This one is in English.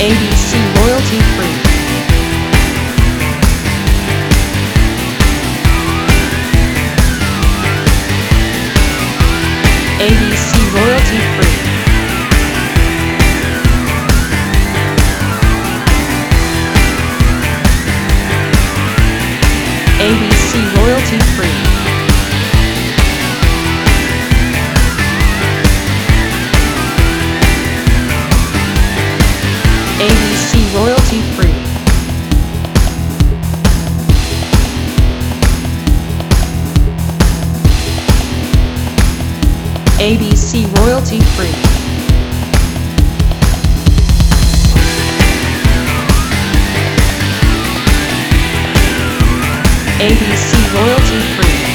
ABC royalty free. ABC royalty free. ABC royalty free. ABC royalty free. ABC royalty free. ABC royalty free.